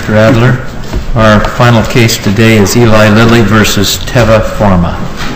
Mr. Adler. Our final case today is Eli Lilly versus Teva Pharma.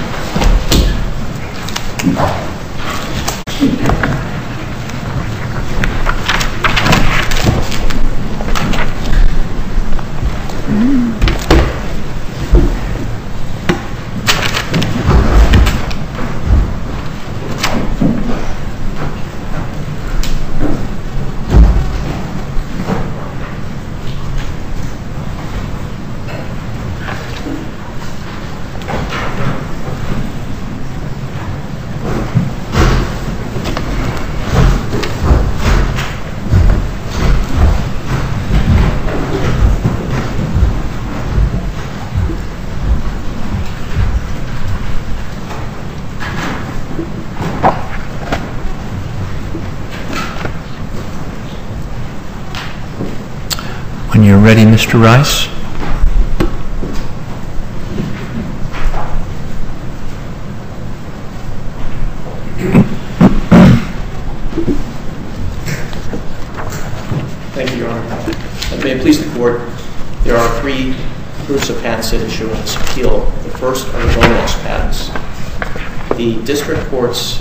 When you're ready, Mr. Rice. Thank you, Your Honor. May it please the Court, there are three groups of patents at issue in this appeal. The first are the bone loss patents. The district court's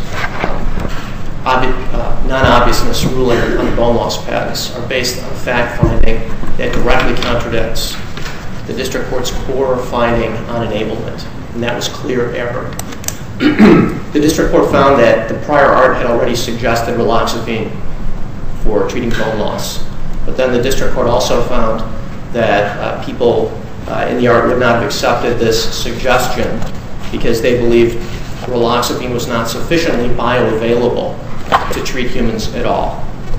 non-obviousness ruling on the bone loss patents are based on fact-finding that directly contradicts the district court's core finding on enablement, and that was clear error. The district court found that the prior art had already suggested raloxifene for treating bone loss, but then the district court also found that people in the art would not have accepted this suggestion because they believed raloxifene was not sufficiently bioavailable to treat humans at all.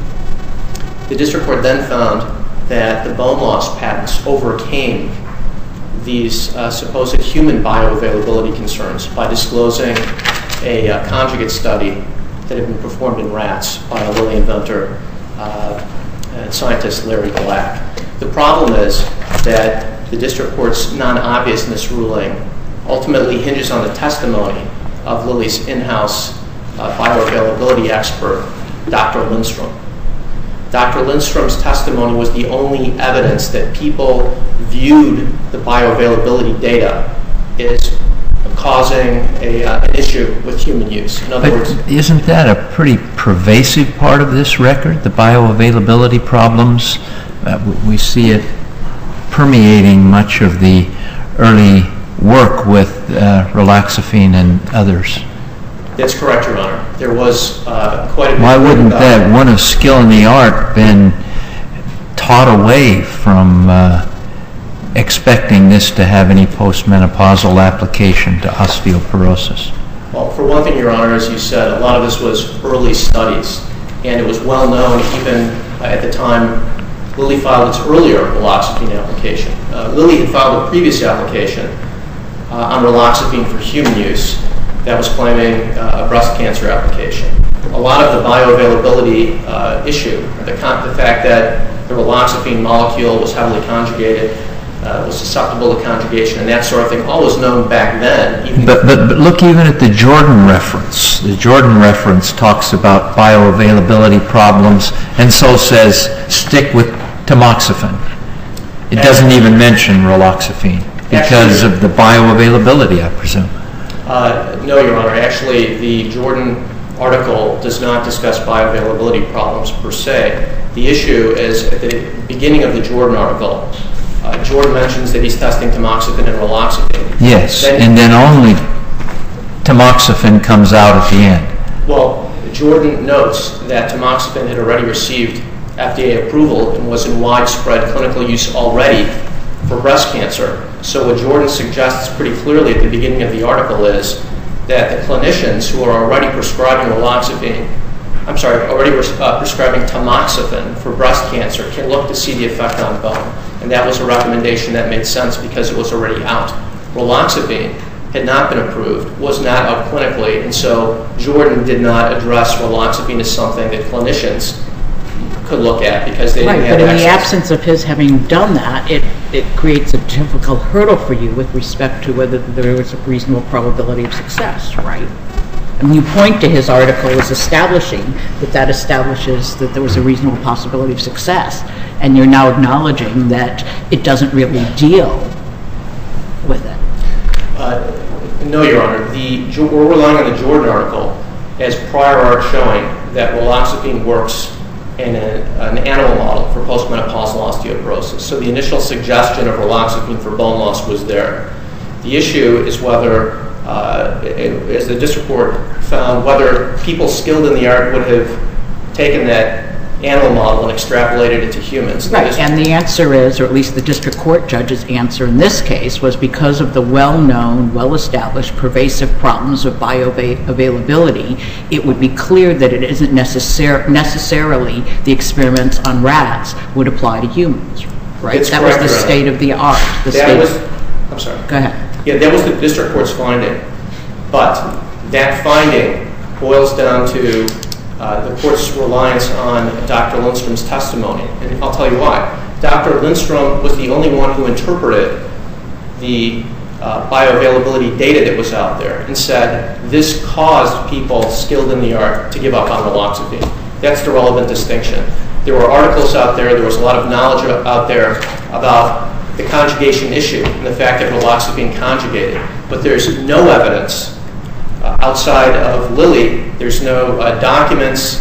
The district court then found that the bone loss patents overcame these supposed human bioavailability concerns by disclosing a conjugate study that had been performed in rats by a Lilly inventor and scientist Larry Black. The problem is that the district court's non-obviousness ruling ultimately hinges on the testimony of Lilly's in-house bioavailability expert, Dr. Lindstrom. Dr. Lindstrom's testimony was the only evidence that people viewed the bioavailability data as causing an issue with human use. In other words, isn't that a pretty pervasive part of this record, the bioavailability problems? We see it permeating much of the early work with raloxifene and others. That's correct, Your Honor. There was quite a bit. Why wouldn't that one of skill in the art been taught away from expecting this to have any postmenopausal application to osteoporosis? Well, for one thing, Your Honor, as you said, a lot of this was early studies, and it was well known even at the time Lilly filed its earlier raloxifene application. Lilly had filed a previous application on raloxifene for human use that was claiming a breast cancer application. A lot of the bioavailability issue, the fact that the raloxifene molecule was heavily conjugated, was susceptible to conjugation, and that sort of thing, all was known back then. But look even at the Jordan reference. The Jordan reference talks about bioavailability problems, and so says stick with tamoxifen. It doesn't even mention raloxifene because of the bioavailability, I presume. No, Your Honor. Actually, the Jordan article does not discuss bioavailability problems per se. The issue is at the beginning of the Jordan article, Jordan mentions that he's testing tamoxifen and raloxifene. Yes, and then only tamoxifen comes out at the end. Well, Jordan notes that tamoxifen had already received FDA approval and was in widespread clinical use already for breast cancer. So what Jordan suggests pretty clearly at the beginning of the article is that the clinicians who are already prescribing prescribing tamoxifen for breast cancer can look to see the effect on bone. And that was a recommendation that made sense because it was already out. Raloxifene had not been approved, was not out clinically, and so Jordan did not address raloxifene as something that clinicians could look at because they didn't have access. But in the absence of his having done that, it creates a difficult hurdle for you with respect to whether there was a reasonable probability of success, right? And you point to his article as establishing that establishes that there was a reasonable possibility of success. and you're now acknowledging that it doesn't really deal with it. No, Your Honor. We're relying on the Jordan article as prior art showing that raloxifene works in an animal model for postmenopausal osteoporosis. So the initial suggestion of raloxifene for bone loss was there. The issue is whether, as the district court found, whether people skilled in the art would have taken that animal model and extrapolated it to humans. Right, and the answer is, or at least the district court judge's answer in this case, was because of the well-known, well-established, pervasive problems of bioavailability, it would be clear that it isn't necessarily the experiments on rats would apply to humans, right? It's that correct, was the state of the art. I'm sorry. Go ahead. Yeah, that was the district court's finding. But that finding boils down to the court's reliance on Dr. Lindstrom's testimony. And I'll tell you why. Dr. Lindstrom was the only one who interpreted the bioavailability data that was out there and said this caused people skilled in the art to give up on raloxifene. That's the relevant distinction. There were articles out there was a lot of knowledge out there about the conjugation issue and the fact that raloxifene conjugated. But there's no evidence outside of Lilly. There's no documents,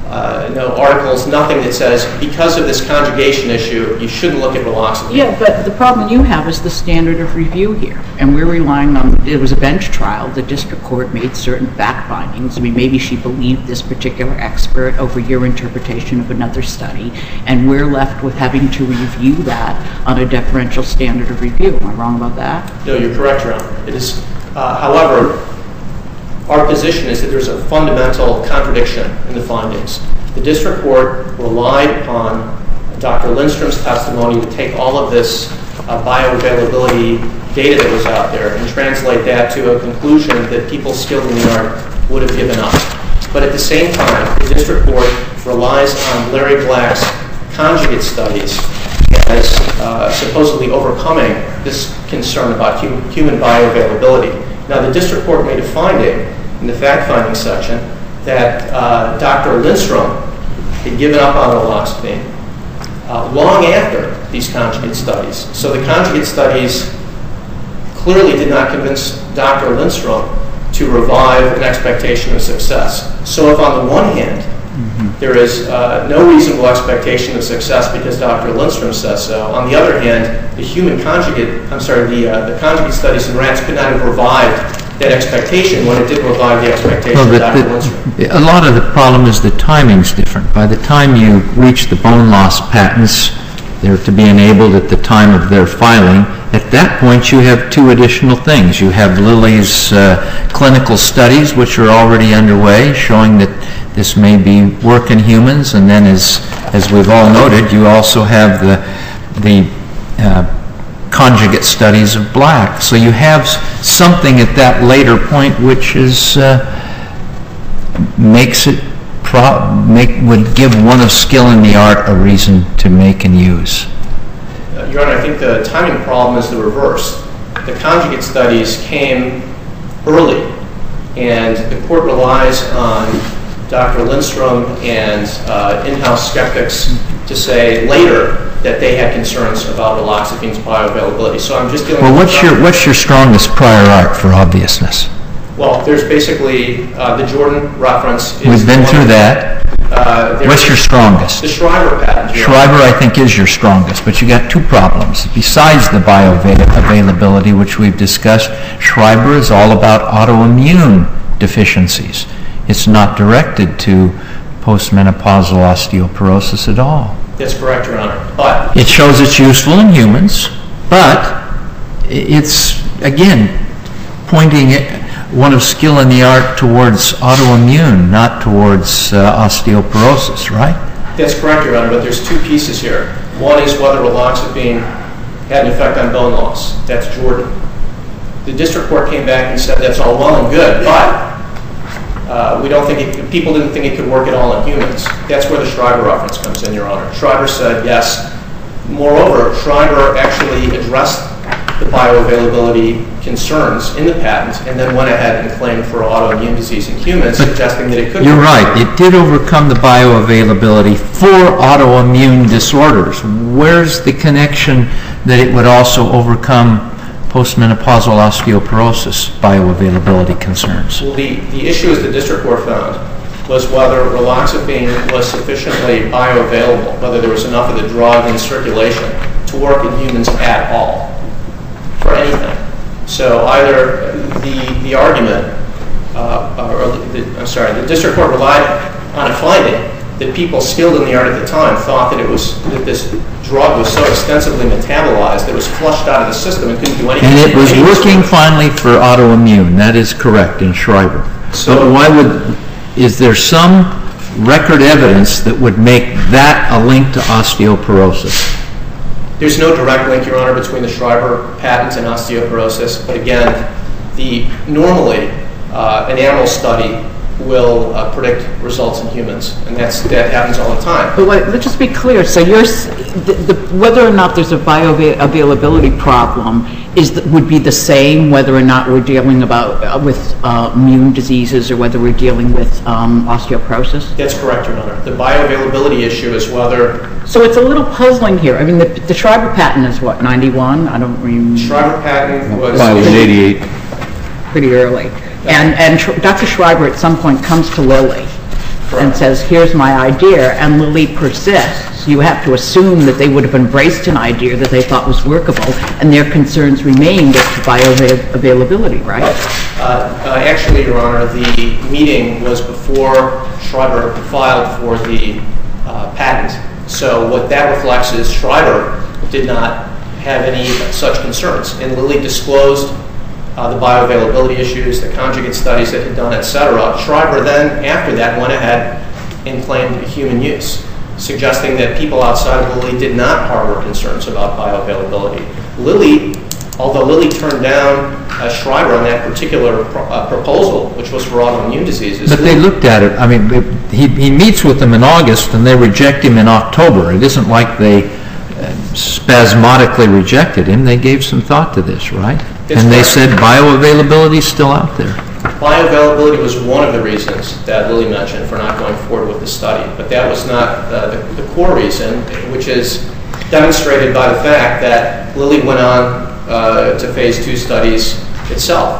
no articles, nothing that says because of this conjugation issue, you shouldn't look at raloxifene. Yeah, but the problem you have is the standard of review here. And we're relying on, it was a bench trial. The district court made certain fact findings. I mean, maybe she believed this particular expert over your interpretation of another study. And we're left with having to review that on a deferential standard of review. Am I wrong about that? No, you're correct, Your Honor. It is, however, our position is that there's a fundamental contradiction in the findings. The district court relied upon Dr. Lindstrom's testimony to take all of this bioavailability data that was out there and translate that to a conclusion that people skilled in the art would have given up. But at the same time, the district court relies on Larry Black's conjugate studies as supposedly overcoming this concern about human bioavailability. Now, the district court made a finding in the fact-finding section that Dr. Lindstrom had given up on raloxifene long after these conjugate studies. So the conjugate studies clearly did not convince Dr. Lindstrom to revive an expectation of success. So if on the one hand, there is no reasonable expectation of success because Dr. Lindstrom says so, on the other hand, the conjugate studies in rats could not have revived that expectation when it did revive the expectation of Dr. Lindstrom. A lot of the problem is the timing's different. By the time you reach the bone loss patents, they're to be enabled at the time of their filing. At that point, you have two additional things. You have Lilly's clinical studies, which are already underway, showing that this may be work in humans. And then, as we've all noted, you also have the conjugate studies of Black. So you have something at that later point which is would give one of skill in the art a reason to make and use. Your Honor, I think the timing problem is the reverse. The conjugate studies came early, and the court relies on Dr. Lindstrom and in-house skeptics to say later that they had concerns about raloxifene's bioavailability. So I'm just dealing with... Well, what's your strongest prior art for obviousness? Well, there's basically the Jordan reference. We've been through that. What's your strongest? The Schreiber patent. Schreiber, I think, is your strongest, but you got two problems. Besides the bioavailability, which we've discussed, Schreiber is all about autoimmune deficiencies. It's not directed to postmenopausal osteoporosis at all. That's correct, Your Honor. But it shows it's useful in humans, but it's, again, pointing one of skill in the art towards autoimmune, not towards osteoporosis, right? That's correct, Your Honor, but there's two pieces here. One is whether raloxifene had an effect on bone loss. That's Jordan. The district court came back and said that's all well and good, but people didn't think it could work at all in humans. That's where the Schreiber reference comes in, Your Honor. Schreiber said yes. Moreover, Schreiber actually addressed the bioavailability concerns in the patent and then went ahead and claimed for autoimmune disease in humans, suggesting that it could. You're right. It did overcome the bioavailability for autoimmune disorders. Where's the connection that it would also overcome postmenopausal osteoporosis bioavailability concerns? Well, the issue, as the district court found, was whether raloxifene was sufficiently bioavailable, whether there was enough of the drug in circulation to work in humans at all, for anything. So either the argument, the district court relied on a finding that people skilled in the art at the time thought that this drug was so extensively metabolized that it was flushed out of the system and couldn't do anything. And it was working finally for autoimmune. That is correct in Schreiber. So is there some record evidence that would make that a link to osteoporosis? There's no direct link, Your Honor, between the Schreiber patent and osteoporosis. But again, normally an animal study will predict results in humans, and that happens all the time. But let's just be clear. So whether or not there's a bioavailability problem would be the same whether or not we're dealing with immune diseases or whether we're dealing with osteoporosis? That's correct, Your Honor. The bioavailability issue is whether... So it's a little puzzling here. I mean, the Schreiber patent is what, 91? I don't remember. Schreiber patent was... It was 88. Pretty early. And Dr. Schreiber at some point comes to Lilly and says, here's my idea, and Lilly persists. You have to assume that they would have embraced an idea that they thought was workable, and their concerns remained as to bioavailability, right? Actually, Your Honor, the meeting was before Schreiber filed for the patent. So what that reflects is Schreiber did not have any such concerns, and Lilly disclosed the bioavailability issues, the conjugate studies that had done, et cetera. Schreiber then, after that, went ahead and claimed human use, suggesting that people outside of Lilly did not harbor concerns about bioavailability. Although Lilly turned down Schreiber on that particular proposal, which was for autoimmune diseases. But they looked at it. I mean, he meets with them in August, and they reject him in October. It isn't like they spasmodically rejected him. They gave some thought to this, right? And they said bioavailability is still out there. Bioavailability was one of the reasons that Lilly mentioned for not going forward with the study, but that was not the core reason, which is demonstrated by the fact that Lilly went on to phase 2 studies itself.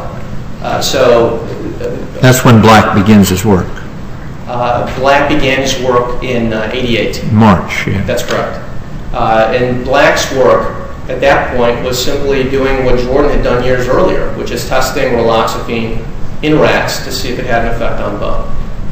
That's when Black begins his work. Black began his work in 88. March, yeah. That's correct. And Black's work at that point was simply doing what Jordan had done years earlier, which is testing raloxifene in rats to see if it had an effect on bone.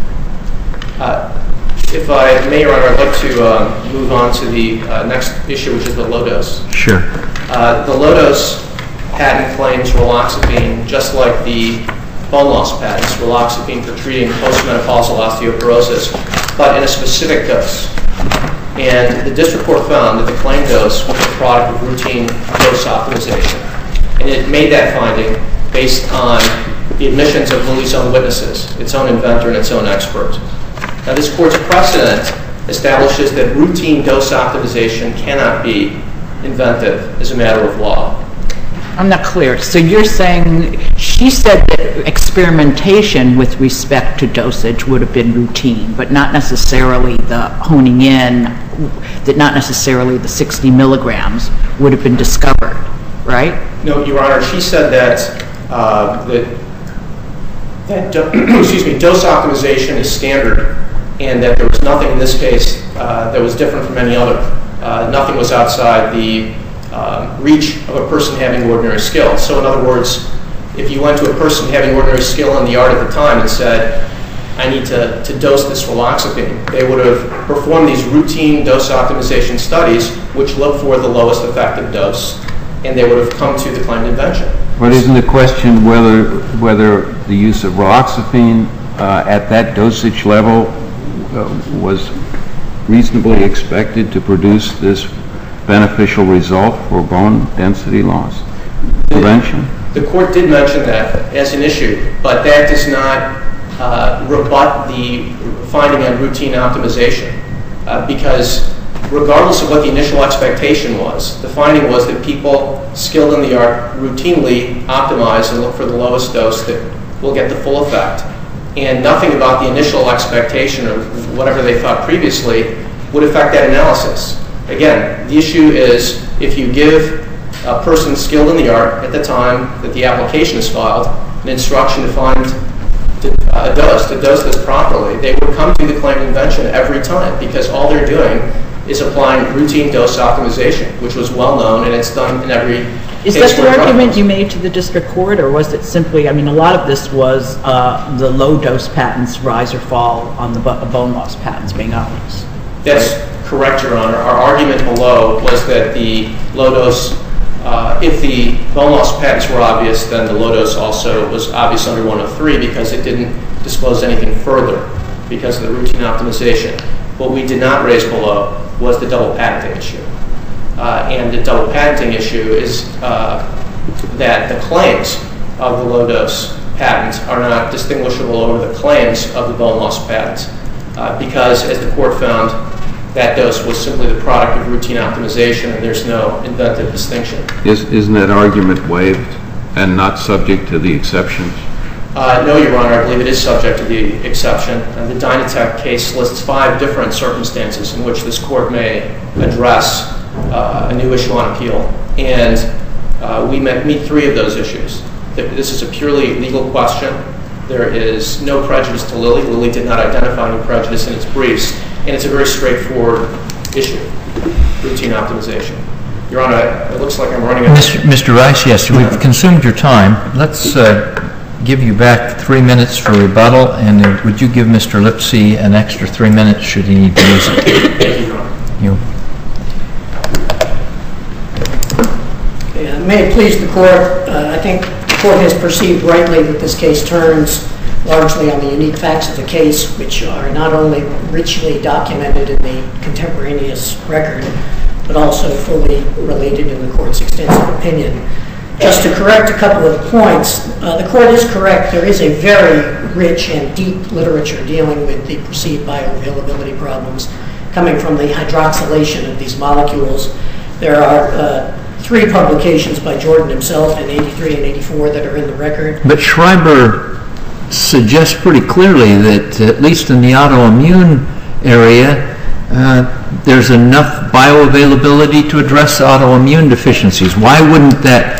If I may, Your Honor, I'd like to move on to the next issue, which is the low-dose. Sure. The low-dose patent claims raloxifene, just like the bone loss patents, raloxifene for treating postmenopausal osteoporosis, but in a specific dose. And the district court found that the claimed dose was a product of routine dose optimization. And it made that finding based on the admissions of Lilly's own witnesses, its own inventor and its own expert. Now, this court's precedent establishes that routine dose optimization cannot be inventive as a matter of law. I'm not clear. So you're saying she said that experimentation with respect to dosage would have been routine, but not necessarily the honing in, that not necessarily the 60 milligrams would have been discovered, right? No, Your Honor, she said that dose optimization is standard, and that there was nothing in this case that was different from any other. Nothing was outside the reach of a person having ordinary skill. So in other words, if you went to a person having ordinary skill in the art at the time and said, I need to dose this raloxifene, they would have performed these routine dose optimization studies which look for the lowest effective dose, and they would have come to the claimed invention. But isn't the question whether the use of raloxifene at that dosage level was reasonably expected to produce this beneficial result for bone density loss prevention? The court did mention that as an issue, but that does not rebut the finding on routine optimization, because regardless of what the initial expectation was, the finding was that people skilled in the art routinely optimize and look for the lowest dose that will get the full effect. And nothing about the initial expectation or whatever they thought previously would affect that analysis. Again, the issue is if you give a person skilled in the art at the time that the application is filed an instruction to find a dose, to dose this properly, they would come to the claimed invention every time because all they're doing is applying routine dose optimization, which was well known and it's done in every Is that the argument you made to the district court, or was it simply, I mean, a lot of this was the low dose patents rise or fall on the bone loss patents being obvious. That's correct, Your Honor. Our argument below was that the low dose, if the bone loss patents were obvious, then the low dose also was obvious under 103 because it didn't disclose anything further because of the routine optimization. What we did not raise below was the double patenting issue. And the double patenting issue is that the claims of the low dose patent are not distinguishable over the claims of the bone loss patent because, as the court found, that dose was simply the product of routine optimization and there's no inventive distinction. Isn't that argument waived and not subject to the exceptions? No, Your Honor. I believe it is subject to the exception. The Dynatech case lists 5 different circumstances in which this court may address a new issue on appeal. And we meet 3 of those issues. This is a purely legal question. There is no prejudice to Lilly. Lilly did not identify any prejudice in its briefs. And it's a very straightforward issue, routine optimization. Your Honor, it looks like I'm running out of time. Mr. Rice, yes, we've consumed your time. Let's give you back 3 minutes for rebuttal, and would you give Mr. Lipsey an extra 3 minutes should he need to use it? Thank you, Your Honor. May it please the court, I think the court has perceived rightly that this case turns largely on the unique facts of the case, which are not only richly documented in the contemporaneous record, but also fully related in the court's extensive opinion. Just to correct a couple of points, the court is correct. There is a very rich and deep literature dealing with the perceived bioavailability problems coming from the hydroxylation of these molecules. There are 3 publications by Jordan himself in 83 and 84 that are in the record. But Schreiber suggests pretty clearly that, at least in the autoimmune area, there's enough bioavailability to address autoimmune deficiencies. Why wouldn't that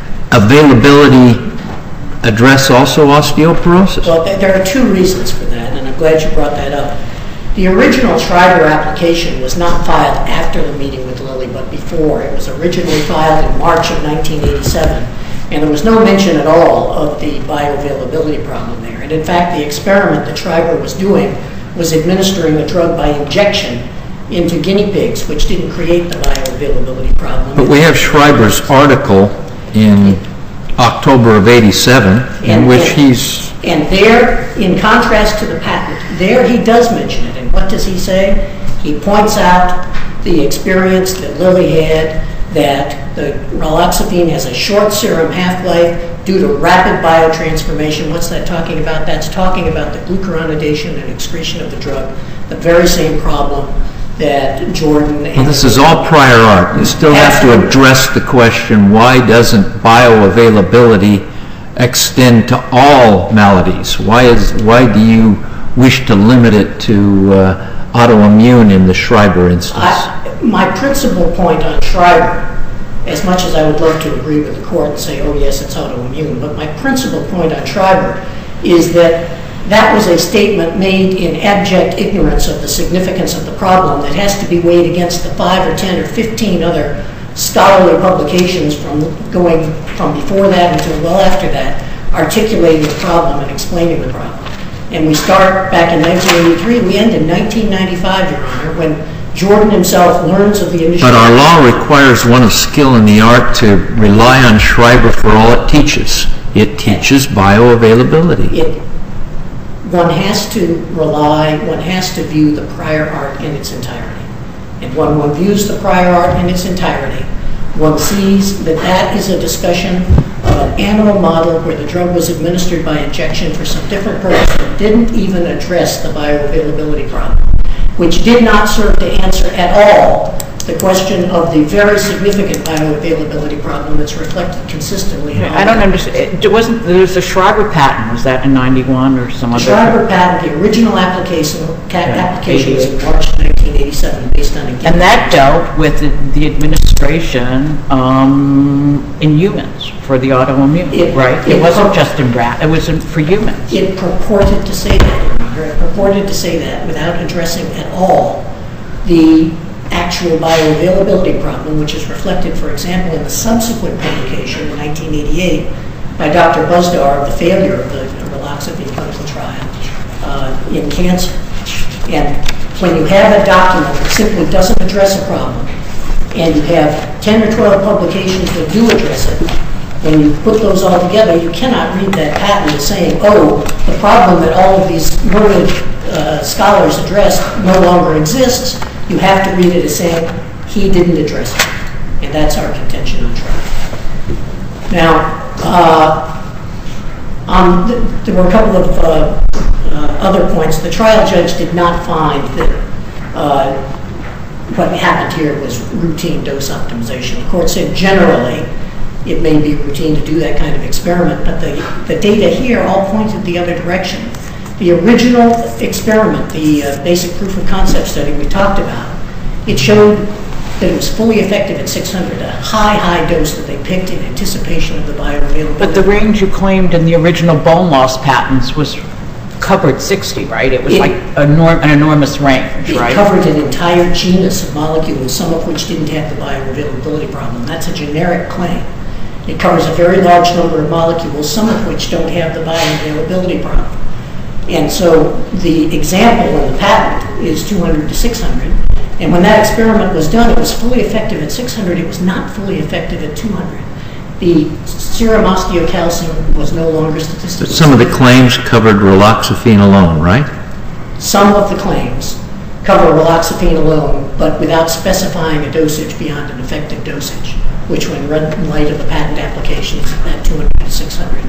availability address also osteoporosis? Well, there are 2 reasons for that, and I'm glad you brought that up. The original Schreiber application was not filed after the meeting with Lilly, but before. It was originally filed in March of 1987, and there was no mention at all of the bioavailability problem there. And in fact, the experiment that Schreiber was doing was administering the drug by injection into guinea pigs, which didn't create the bioavailability problem. But we have Schreiber's article in October of 87, in which he's... And there, in contrast to the patent, there he does mention it. And what does he say? He points out the experience that Lilly had, that the raloxifene has a short serum half-life due to rapid biotransformation. What's that talking about? That's talking about the glucuronidation and excretion of the drug, the very same problem that Jordan... Well, this is all prior art. You still have to address the question, why doesn't bioavailability extend to all maladies? Why do you wish to limit it to autoimmune in the Schreiber instance? My principal point on Schreiber, as much as I would love to agree with the court and say, oh yes, it's autoimmune, but my principal point on Schreiber is that that was a statement made in abject ignorance of the significance of the problem that has to be weighed against the 5 or 10 or 15 other scholarly publications from going from before that until well after that, articulating the problem and explaining the problem. And we start back in 1983, we end in 1995, Your Honor, when Jordan himself learns of the initial... But our law requires one of skill in the art to rely on Schreiber for all it teaches. It teaches bioavailability. One has to rely, one has to view the prior art in its entirety. And when one views the prior art in its entirety, one sees that that is a discussion of an animal model where the drug was administered by injection for some different purpose that didn't even address the bioavailability problem. which did not serve to answer at all the question of the very significant bioavailability problem that's reflected consistently in all I don't understand. There was a Schreiber patent. Was that in 91 or some the other? Schreiber patent, the original application was in March 1987 based on a... And that dealt with the administration in humans for the autoimmune, right? It wasn't just in rats. It was for humans. It purported to say that. It purported to say that without addressing at all the actual bioavailability problem, which is reflected, for example, in the subsequent publication in 1988 by Dr. Buzdar of the failure of the raloxifene clinical trial in cancer. And when you have a document that simply doesn't address a problem, and you have 10 or 12 publications that do address it, when you put those all together, you cannot read that patent as saying, oh, the problem that all of these learned scholars addressed no longer exists. You have to read it as saying, he didn't address it. And that's our contention on trial. Now, there were a couple of other points. The trial judge did not find that what happened here was routine dose optimization. The court said generally it may be routine to do that kind of experiment, but the data here all pointed the other direction. The original experiment, the basic proof of concept study we talked about, it showed that it was fully effective at 600, a high dose that they picked in anticipation of the bioavailability. But the range you claimed in the original bone loss patents was covered 60, right? It was like an enormous range, right? It covered an entire genus of molecules, some of which didn't have the bioavailability problem. That's a generic claim. It covers a very large number of molecules, some of which don't have the bioavailability problem. And so the example in the patent is 200 to 600. And when that experiment was done, it was fully effective at 600. It was not fully effective at 200. The serum osteocalcium was no longer statistically. But some of the claims covered raloxifene alone, right? Some of the claims cover raloxifene alone, but without specifying a dosage beyond an effective dosage, which when read in light of the patent applications, that 200 to 600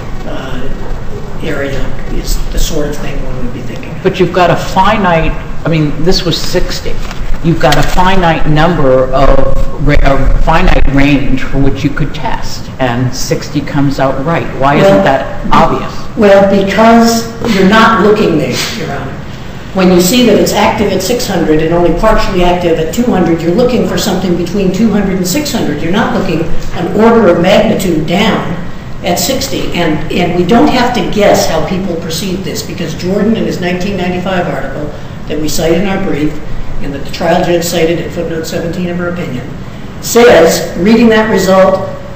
area is the sort of thing one would be thinking. But you've got a finite, I mean, this was 60. You've got a finite number of, a finite range for which you could test, and 60 comes out right. Why isn't that obvious? Well, because you're not looking there, Your Honor. When you see that it's active at 600 and only partially active at 200, you're looking for something between 200 and 600. You're not looking an order of magnitude down at 60. And we don't have to guess how people perceive this, because Jordan, in his 1995 article that we cite in our brief, and that the trial judge cited in footnote 17 of her opinion, says, reading that result,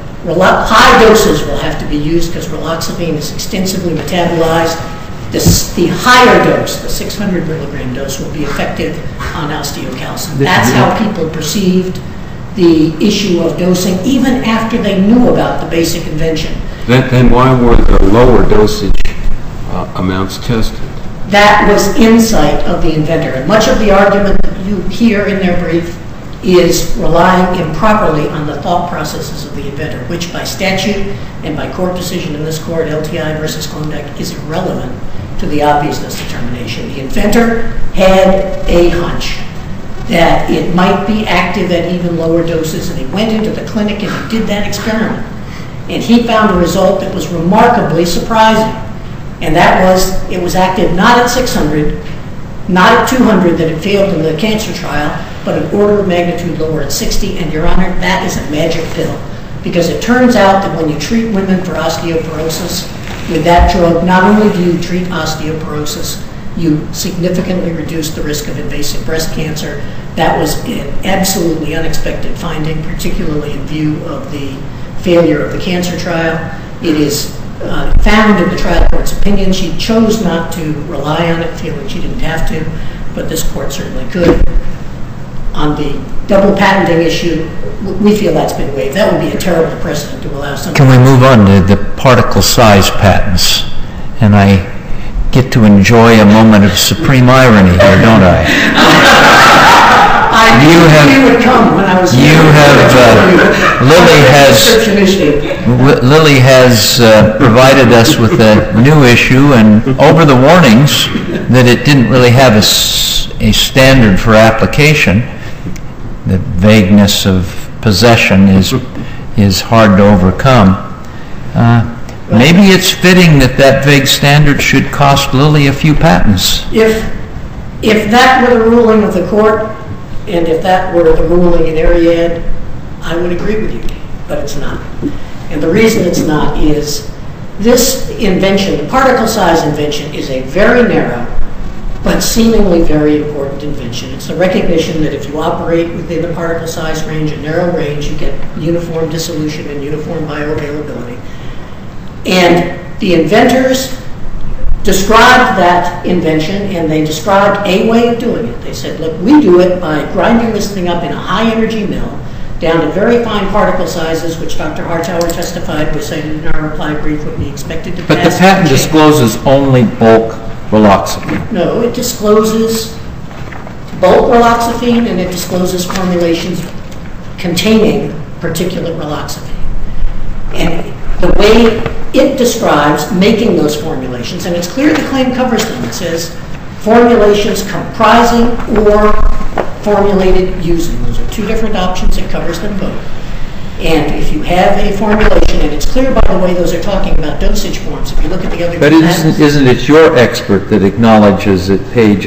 high doses will have to be used because raloxifene is extensively metabolized. The higher dose, the 600 milligram dose, will be effective on osteocalcium. That's how people perceived the issue of dosing, even after they knew about the basic invention. Then why were the lower dosage amounts tested? That was insight of the inventor. And much of the argument that you hear in their brief is relying improperly on the thought processes of the inventor, which by statute and by court decision in this court, LTI versus Klondike, is irrelevant to the obviousness determination. The inventor had a hunch that it might be active at even lower doses, and he went into the clinic and he did that experiment. And he found a result that was remarkably surprising. And that was, it was active not at 600, not at 200 that it failed in the cancer trial, but an order of magnitude lower at 60. And Your Honor, that is a magic pill. Because it turns out that when you treat women for osteoporosis with that drug, not only do you treat osteoporosis, you significantly reduce the risk of invasive breast cancer. That was an absolutely unexpected finding, particularly in view of the failure of the cancer trial. It is found in the trial court's opinion. She chose not to rely on it, feeling she didn't have to, but this court certainly could. On the double patenting issue, we feel that's been waived. That would be a terrible precedent to allow something. Can we move on to the particle size patents? And I get to enjoy a moment of supreme irony here, don't I? I knew you would come when I was here. Lilly has provided us with a new issue, and over the warnings that it didn't really have a standard for application, the vagueness of possession is hard to overcome. Maybe it's fitting that vague standard should cost Lilly a few patents. If that were the ruling of the court, and if that were the ruling in Ariad, I would agree with you, but it's not. And the reason it's not is this invention, the particle size invention, is a very narrow but seemingly very important invention. It's the recognition that if you operate within the particle size range, a narrow range, you get uniform dissolution and uniform bioavailability. And the inventors described that invention, and they described a way of doing it. They said, look, we do it by grinding this thing up in a high-energy mill down to very fine particle sizes, which Dr. Hartauer testified was saying in our reply brief would be expected to pass. But the patent discloses only bulk raloxifene. No, it discloses bulk raloxifene, and it discloses formulations containing particulate raloxifene. And the way it describes making those formulations, and it's clear the claim covers them. It says formulations comprising or formulated using. Those are two different options. It covers them both. And if you have a formulation, and it's clear, by the way, those are talking about dosage forms. If you look at the other patents. But isn't it your expert that acknowledges at page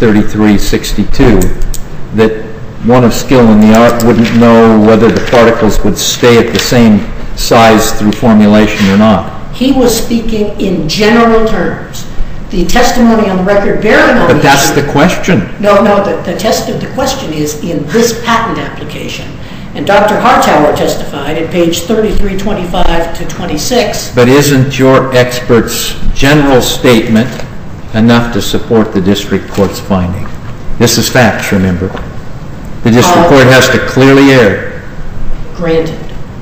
A3362 that one of skill in the art wouldn't know whether the particles would stay at the same size through formulation or not? He was speaking in general terms. The testimony on the record bearing on But that's the question. No, the question is in this patent application. And Dr. Hartauer testified at page 3325 to 26. But isn't your expert's general statement enough to support the district court's finding? This is facts, remember. The district court has to clearly err. Granted.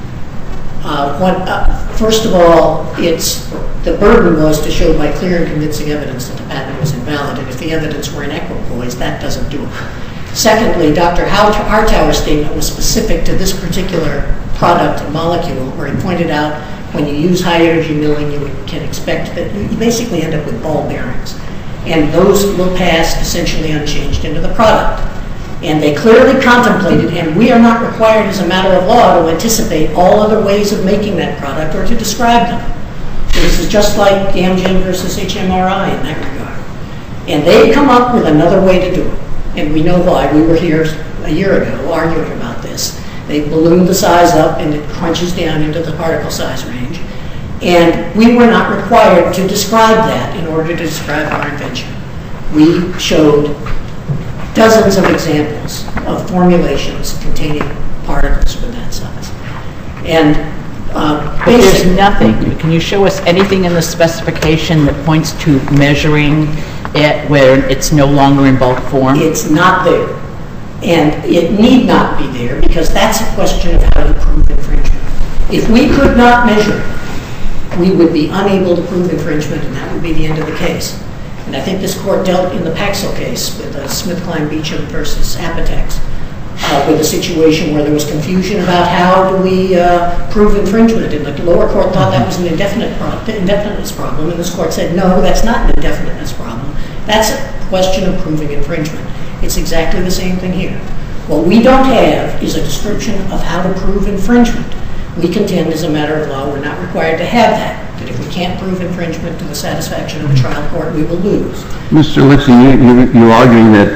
First of all, the burden was to show by clear and convincing evidence that the patent was invalid, and if the evidence were in equipoise, that doesn't do it. Secondly, Dr. Hartauer's statement was specific to this particular product and molecule, where he pointed out when you use high-energy milling, you can expect that you basically end up with ball bearings, and those will pass essentially unchanged into the product. And they clearly contemplated, and we are not required as a matter of law to anticipate all other ways of making that product or to describe them. This is just like Amgen versus HMRI in that regard. And they come up with another way to do it. And we know why. We were here a year ago arguing about this. They ballooned the size up, and it crunches down into the particle size range. And we were not required to describe that in order to describe our invention. We showed dozens of examples of formulations containing particles with that size. And but there's nothing. Can you show us anything in the specification that points to measuring it where it's no longer in bulk form? It's not there. And it need not be there, because that's a question of how to prove infringement. If we could not measure it, we would be unable to prove infringement, and that would be the end of the case. And I think this court dealt in the Paxil case with SmithKline-Beecham versus Apotex with a situation where there was confusion about how do we prove infringement. And the lower court thought that was an indefiniteness problem, and this court said, no, that's not an indefiniteness problem. That's a question of proving infringement. It's exactly the same thing here. What we don't have is a description of how to prove infringement. We contend as a matter of law we're not required to have that. That if we can't prove infringement to the satisfaction of the trial court, we will lose. Mr. Lipsey, you're arguing that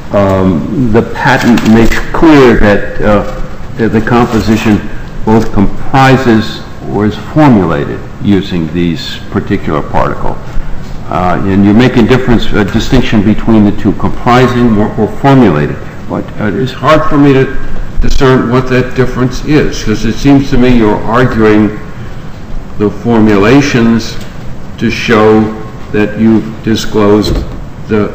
the patent makes clear that the composition both comprises or is formulated using these particular particle. And you're making a distinction between the two, comprising or formulated. But it's hard for me to discern what that difference is, because it seems to me you're arguing the formulations to show that you've disclosed the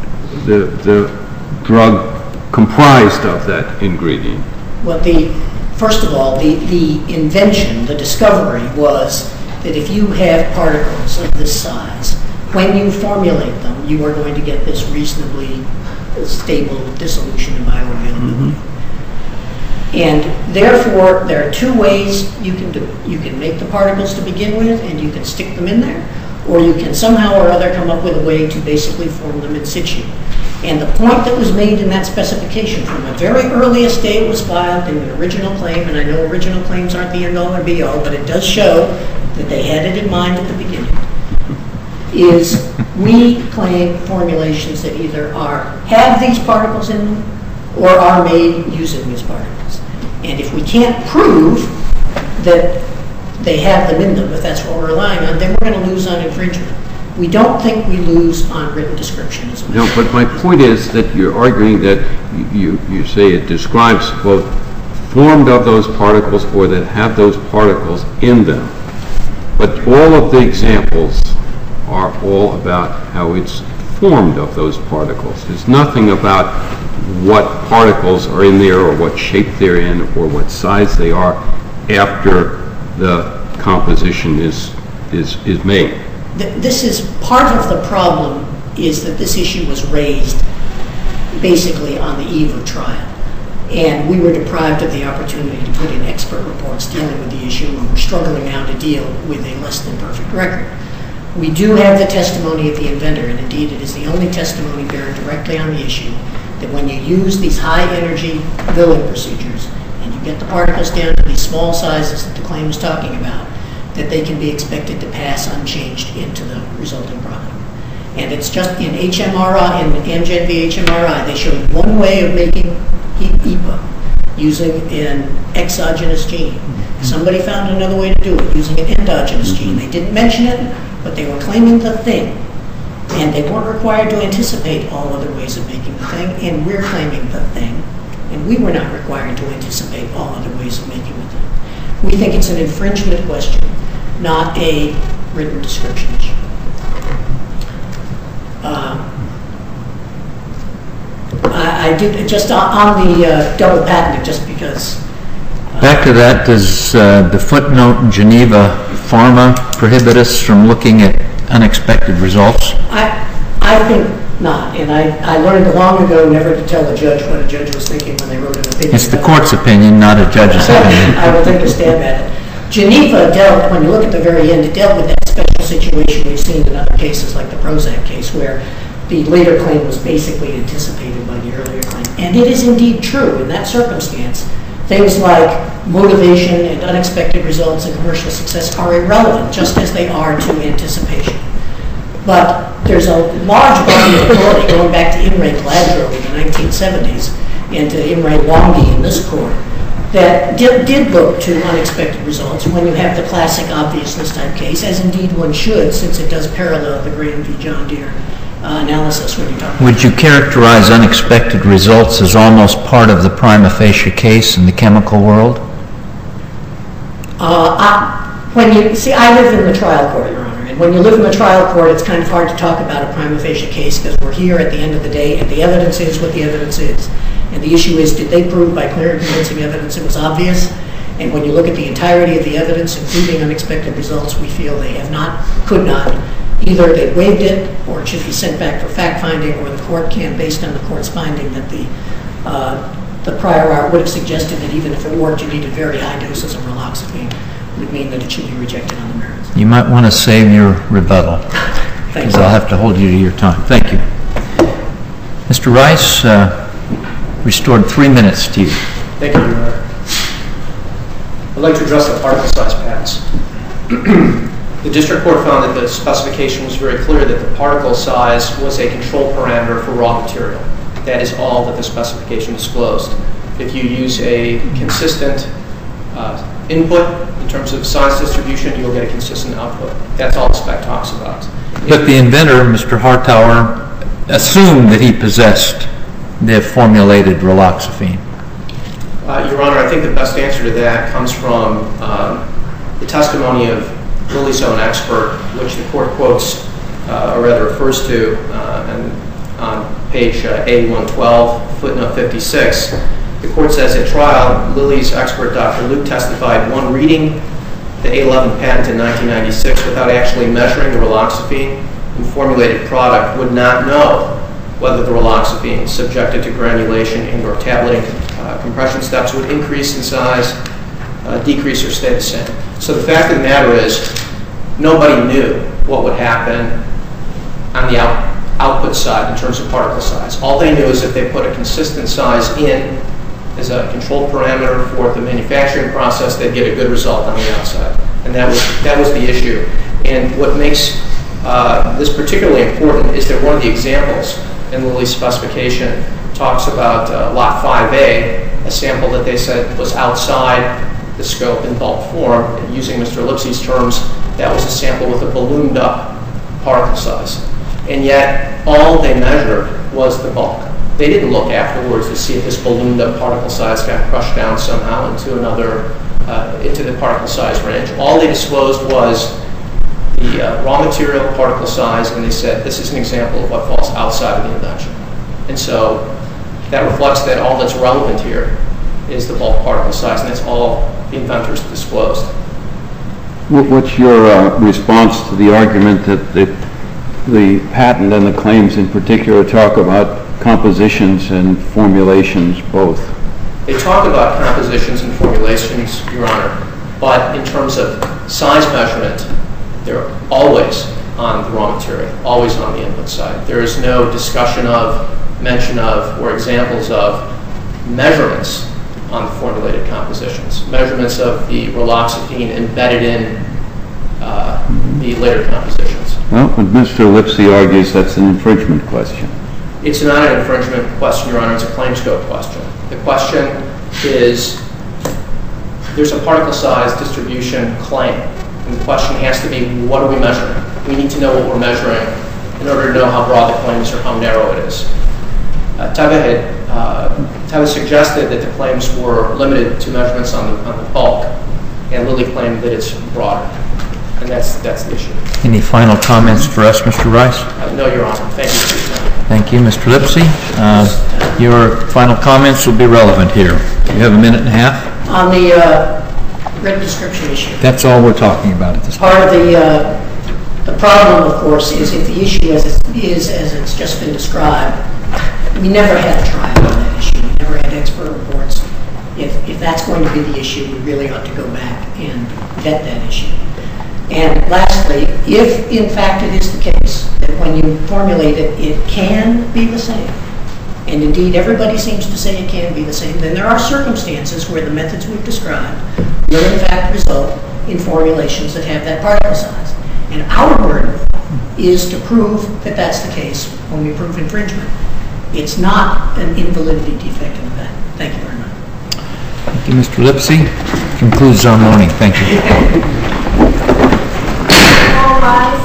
drug comprised of that ingredient. Well, first of all, the invention, the discovery was that if you have particles of this size, when you formulate them, you are going to get this reasonably stable dissolution and bioavailability. And therefore, there are two ways you can do it. You can make the particles to begin with, and you can stick them in there, or you can somehow or other come up with a way to basically form them in situ. And the point that was made in that specification from the very earliest day it was filed in the original claim, and I know original claims aren't the end-all or be-all, but it does show that they had it in mind at the beginning, is we claim formulations that either have these particles in them or are made using these particles. And if we can't prove that they have them in them, if that's what we're relying on, then we're going to lose on infringement. We don't think we lose on written description as well. No, but my point is that you're arguing that you say it describes both formed of those particles or that have those particles in them. But all of the examples are all about how it's formed of those particles. There's nothing about what particles are in there or what shape they're in or what size they are after the composition is made. This is part of the problem, is that this issue was raised basically on the eve of trial. And we were deprived of the opportunity to put in expert reports dealing with the issue, and we're struggling now to deal with a less than perfect record. We do have the testimony of the inventor, and indeed it is the only testimony bearing directly on the issue, that when you use these high-energy milling procedures and you get the particles down to these small sizes that the claim is talking about, that they can be expected to pass unchanged into the resulting product. And it's just in HMRI, in Amgen v. HMRI, they showed one way of making EPA using an exogenous gene. Somebody found another way to do it using an endogenous gene. They didn't mention it, but they were claiming the thing. And they weren't required to anticipate all other ways of making the thing, and we're claiming the thing. And we were not required to anticipate all other ways of making the thing. We think it's an infringement question, not a written description issue. I did just on the double patenting, just because. Back to that, does the footnote in Geneva Pharma prohibit us from looking at unexpected results? I think not, and I learned long ago never to tell a judge what a judge was thinking when they wrote an opinion. It's the court's opinion, not a judge's opinion. I will take a stab at it. Geneva dealt, when you look at the very end, it dealt with that special situation we've seen in other cases, like the Prozac case, where the later claim was basically anticipated by the earlier claim. And it is indeed true in that circumstance. Things like motivation and unexpected results and commercial success are irrelevant, just as they are to anticipation. But there's a large body of authority going back to Imre Gladro in the 1970s and to Imre Longi in this court that did look to unexpected results when you have the classic obviousness type case, as indeed one should, since it does parallel the Graham v. John Deere analysis when you're talking. Would you characterize unexpected results as almost part of the prima facie case in the chemical world? I live in the trial court, Your Honor, and when you live in the trial court, it's kind of hard to talk about a prima facie case because we're here at the end of the day, and the evidence is what the evidence is. And the issue is, did they prove by clear and convincing evidence it was obvious? And when you look at the entirety of the evidence, including unexpected results, we feel they have not, could not. Either they waived it, or it should be sent back for fact-finding, or the court can, based on the court's finding that the prior art would have suggested that even if it worked, you needed very high doses of raloxifene, would mean that it should be rejected on the merits. You might want to save your rebuttal. Thank Because I'll have to hold you to your time. Thank you. Mr. Rice, restored 3 minutes to you. Thank you, Your Honor. I'd like to address the particle size patents. The district court found that the specification was very clear that the particle size was a control parameter for raw material. That is all that the specification disclosed. If you use a consistent input in terms of size distribution, you'll get a consistent output. That's all the spec talks about. But the inventor, Mr. Hartauer, assumed that he possessed the formulated raloxifene. Your Honor, I think the best answer to that comes from the testimony of Lilly's own expert, which the court quotes, or rather refers to, on page A112, footnote 56. The court says at trial, Lilly's expert, Dr. Luke, testified one reading the A11 patent in 1996 without actually measuring the raloxifene in formulated product would not know whether the raloxifene is subjected to granulation and or tableting compression steps would increase in size, decrease, or stay the same. So the fact of the matter is, nobody knew what would happen on the output side in terms of particle size. All they knew is if they put a consistent size in as a controlled parameter for the manufacturing process, they'd get a good result on the outside. And that was the issue. And what makes this particularly important is that one of the examples in Lilly's specification talks about lot 5A, a sample that they said was outside the scope in bulk form. And using Mr. Lipsy's terms, that was a sample with a ballooned up particle size. And yet, all they measured was the bulk. They didn't look afterwards to see if this ballooned up particle size got crushed down somehow into into the particle size range. All they disclosed was the raw material particle size, and they said this is an example of what falls outside of the invention. And so that reflects that all that's relevant here is the bulk particle size, and that's all the inventors disclosed. What's your response to the argument that the patent and the claims in particular talk about compositions and formulations both? They talk about compositions and formulations, Your Honor, but in terms of size measurement, they're always on the raw material, always on the input side. There is no discussion of, mention of, or examples of measurements on the formulated compositions, measurements of the raloxifene embedded in the later compositions. Well, but Mr. Lipsy argues that's an infringement question. It's not an infringement question, Your Honor. It's a claim scope question. The question is, there's a particle size distribution claim, and the question has to be, what are we measuring? We need to know what we're measuring in order to know how broad the claim is or how narrow it is. Teva suggested that the claims were limited to measurements on the bulk, and Lilly claimed that it's broader, and that's the issue. Any final comments for us, Mr. Rice? No, Your Honor. Thank you for your time. Thank you, Mr. Lipsy. Your final comments will be relevant here. You have a minute and a half. On the written description issue. That's all we're talking about at this point. Part of the problem, of course, is if the issue as it's just been described, we never had a trial on that issue. We never had expert reports. If that's going to be the issue, we really ought to go back and vet that issue. And lastly, if in fact it is the case that when you formulate it, it can be the same, and indeed everybody seems to say it can be the same, then there are circumstances where the methods we've described will in fact result in formulations that have that particle size. And our burden is to prove that that's the case when we prove infringement. It's not an invalidity defect in the patent. Thank you very much. Thank you, Mr. Lipsy. Concludes our morning. Thank you. All rise.